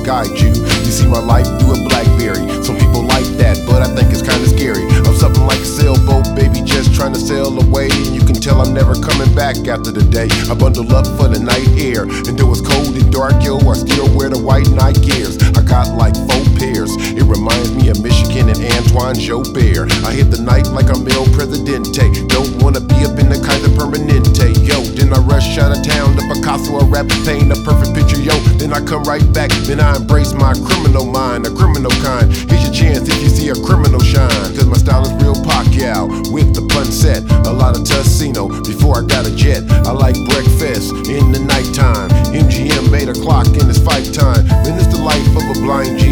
guide you. You see my life through a BlackBerry. Some people like that, but I think it's kinda scary. I'm something like a sailboat, baby, just trying to sail away. And you can tell I'm never coming back after the day. I bundle up for the night air, and though it's cold and dark, yo, I still wear the white night gears. I got like 4 pairs. It reminds me of Michigan and Antoine Jobert. I hit the night like I'm El Presidente. Don't wanna be up in the Kaiser Permanente, yo. Then I rush out of town, the Picasso, a rap paint, a perfect picture, yo. Then I come right back, then I embrace my criminal mind, a criminal kind. Here's your chance if you see a criminal shine. Cause my style is real Pacquiao, with the pun set. A lot of Tussino, before I got a jet. I like breakfast in the nighttime. MGM made a clock in his fight time. Then it's the life of a blind G.